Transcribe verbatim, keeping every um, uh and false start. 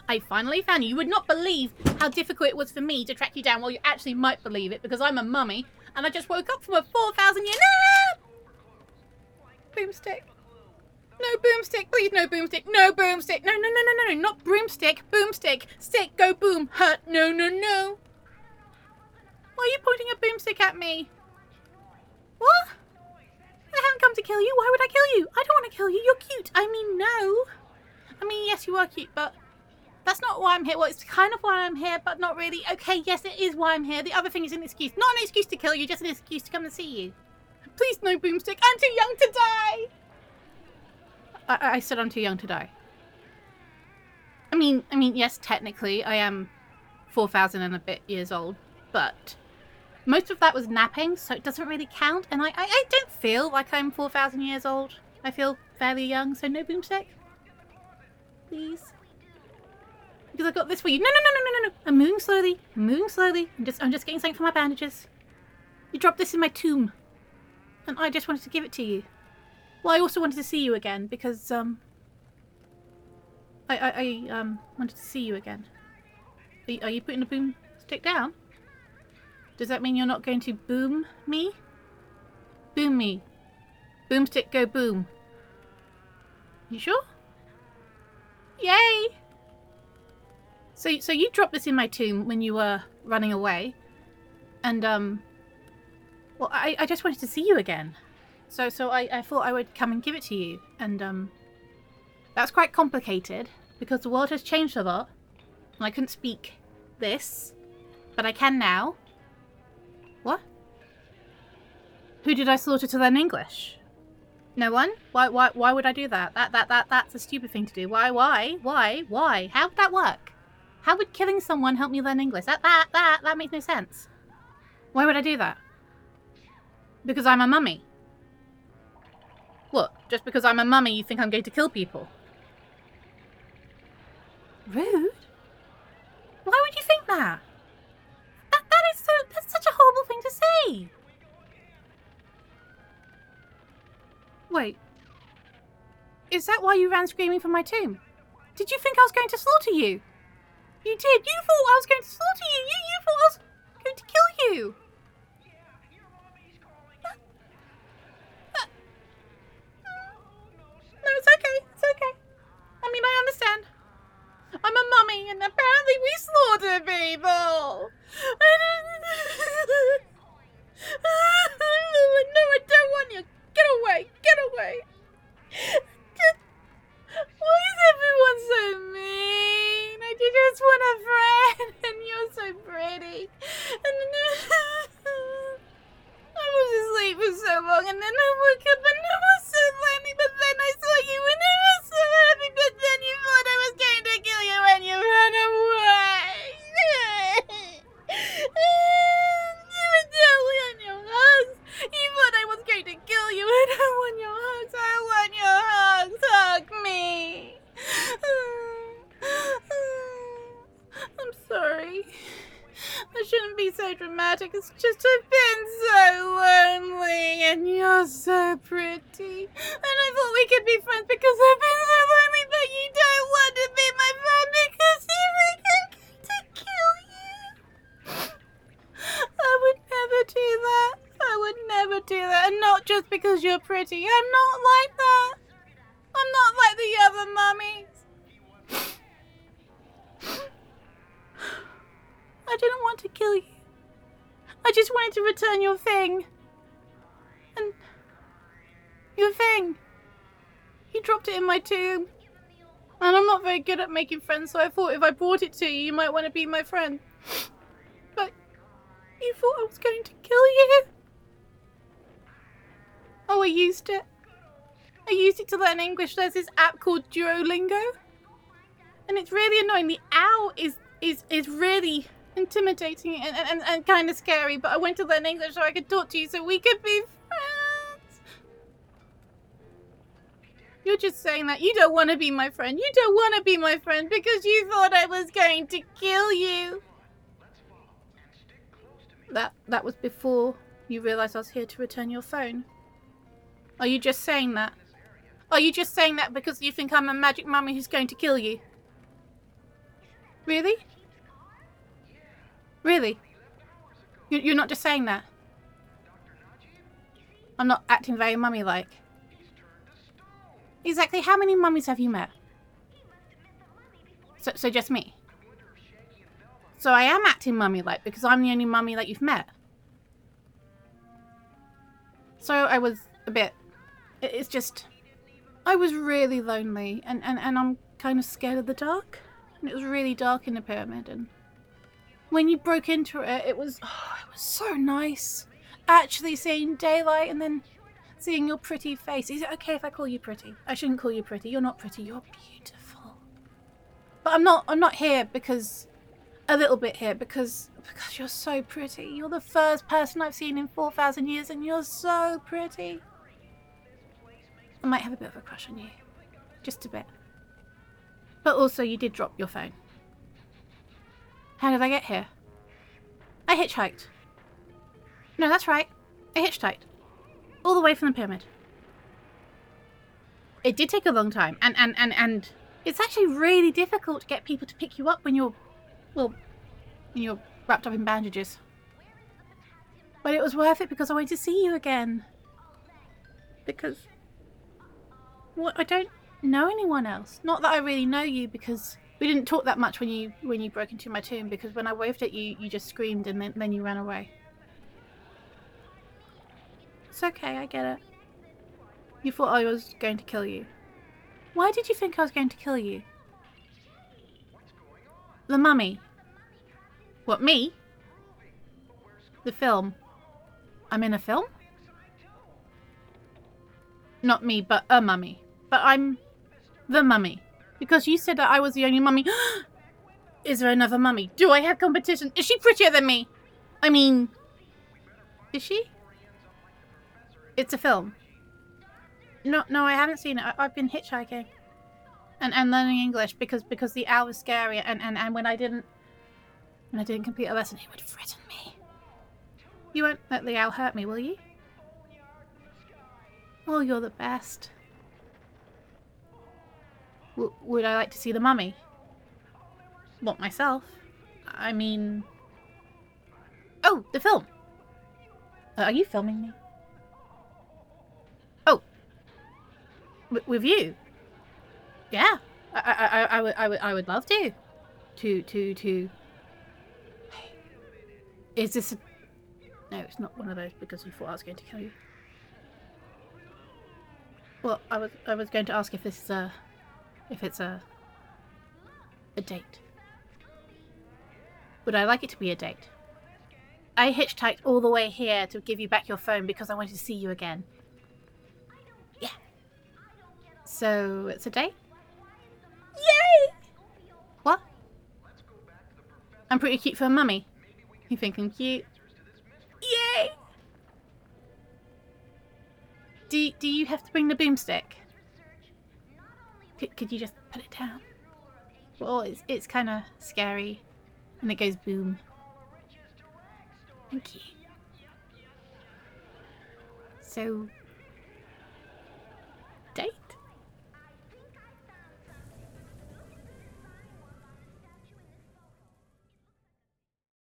I finally found you. You would not believe how difficult it was for me to track you down. Well, you actually might believe it because I'm a mummy and I just woke up from a four thousand year nap. Boomstick. No boomstick, please, no boomstick, no boomstick, no, no, no, no, no, no, not broomstick, boomstick, stick, go boom, hurt, no, no, no. Why are you pointing a boomstick at me? What? I haven't come to kill you, why would I kill you? I don't want to kill you, you're cute. I mean, no. I mean, yes, you are cute, but that's not why I'm here. Well, it's kind of why I'm here, but not really. Okay, yes, it is why I'm here. The other thing is an excuse. Not an excuse to kill you, just an excuse to come and see you. Please, no boomstick, I'm too young to die. I, I said I'm too young to die. I mean, I mean, yes, technically, I am four thousand and a bit years old, but most of that was napping, so it doesn't really count, and I, I, I don't feel like I'm four thousand years old. I feel fairly young, so no boomstick. Please. Because I got this for you. No, no, no, no, no, no, no. I'm moving slowly. I'm moving slowly. I'm just, I'm just getting something for my bandages. You dropped this in my tomb, and I just wanted to give it to you. Well, I also wanted to see you again because um, I I, I um wanted to see you again. Are you, are you putting the boomstick down? Does that mean you're not going to boom me? Boom me. Boomstick, go boom. You sure? Yay! So so you dropped this in my tomb when you were running away, and um, well, I I just wanted to see you again. So so I, I thought I would come and give it to you, and um, that's quite complicated because the world has changed a lot, and I couldn't speak this, but I can now. What? Who did I slaughter to learn English? No one? Why why why would I do that? That that that that's a stupid thing to do. Why why why why? How would that work? How would killing someone help me learn English? That that that that makes no sense. Why would I do that? Because I'm a mummy. What? Just because I'm a mummy, you think I'm going to kill people? Rude? Why would you think that? That that is so that's such a horrible thing to say. Wait. Is that why you ran screaming from my tomb? Did you think I was going to slaughter you? You did. You thought I was going to slaughter you. You you thought I was going to kill you. No, it's okay. It's okay. I mean, I understand. I'm a mummy, and apparently we slaughter people. No, I don't want you. Get away. Get away. Why is everyone so mean? I just want a friend, and you're so pretty. And I was asleep for so long, and then I woke up, and I was so lonely, but then I saw you, and I was so happy, but then you thought I was going to kill you, and you ran away. You don't want your hugs. You thought I was going to kill you, and I want your hugs. I want your hugs. Hug me. I'm sorry. I shouldn't be so dramatic. It's just I've been so lonely, and you're so pretty. And I thought we could be friends because I've been so lonely, but you don't want to be my friend because you think I'm going to kill you. I would never do that. I would never do that. And not just because you're pretty. I'm not like that. I'm not like the other mummies. I didn't want to kill you. I just wanted to return your thing. And your thing. You dropped it in my tomb. And I'm not very good at making friends, so I thought if I brought it to you, you might want to be my friend. But you thought I was going to kill you? Oh, I used it. I used it to learn English. There's this app called Duolingo. And it's really annoying. The owl is is, is really intimidating and, and, and kind of scary, but I went to learn English so I could talk to you so we could be friends. You're just saying that. You don't want to be my friend. You don't want to be my friend because you thought I was going to kill you. That, that was before you realised I was here to return your phone. Are you just saying that? Are you just saying that because you think I'm a magic mummy who's going to kill you? Really? Really? You- You're not just saying that? I'm not acting very mummy-like. Exactly how many mummies have you met? So, so just me? So I am acting mummy-like because I'm the only mummy that you've met. So I was a bit... It's just... I was really lonely and, and, and I'm kind of scared of the dark. And it was really dark in the pyramid, and when you broke into it, it was... Oh, it was so nice. Actually seeing daylight and then seeing your pretty face. Is it okay if I call you pretty? I shouldn't call you pretty. You're not pretty. You're beautiful. But I'm not I'm not here because... A little bit here because... Because you're so pretty. You're the first person I've seen in four thousand years and you're so pretty. I might have a bit of a crush on you. Just a bit. But also you did drop your phone. How did I get here? I hitchhiked. No, that's right. I hitchhiked. All the way from the pyramid. It did take a long time, and, and, and, and it's actually really difficult to get people to pick you up when you're, well, when you're wrapped up in bandages. But it was worth it because I wanted to see you again. Because, well, I don't know anyone else. Not that I really know you, because we didn't talk that much when you when you broke into my tomb, because when I waved at you, you just screamed and then, then you ran away. It's okay, I get it. You thought I was going to kill you. Why did you think I was going to kill you? The mummy. What, me? The film. I'm in a film? Not me, but a mummy. But I'm the mummy. Because you said that I was the only mummy. Is there another mummy? Do I have competition? Is she prettier than me? I mean... Is she? It's a film. No, no, I haven't seen it. I, I've been hitchhiking. And, and learning English because because the owl was scary, and, and, and when I didn't when I didn't complete a lesson, it would threaten me. You won't let the owl hurt me, will you? Oh, you're the best. W would I like to see the mummy? Not myself. I mean... Oh, the film! Uh, are you filming me? Oh. W with you? Yeah. I, I, I, I, would, I, would, I would love to. To, to, to... Is this a... No, it's not one of those because you thought I was going to kill you. Well, I was I was going to ask if this is a, if it's a, a date. Would I like it to be a date? I hitchhiked all the way here to give you back your phone because I wanted to see you again. Yeah. So it's a date? Yay! What? I'm pretty cute for a mummy. You think I'm cute? Yay! Do, do you have to bring the boomstick? Could, could you just put it down? Well, it's, it's kind of scary. And it goes boom. Thank you. So... Date?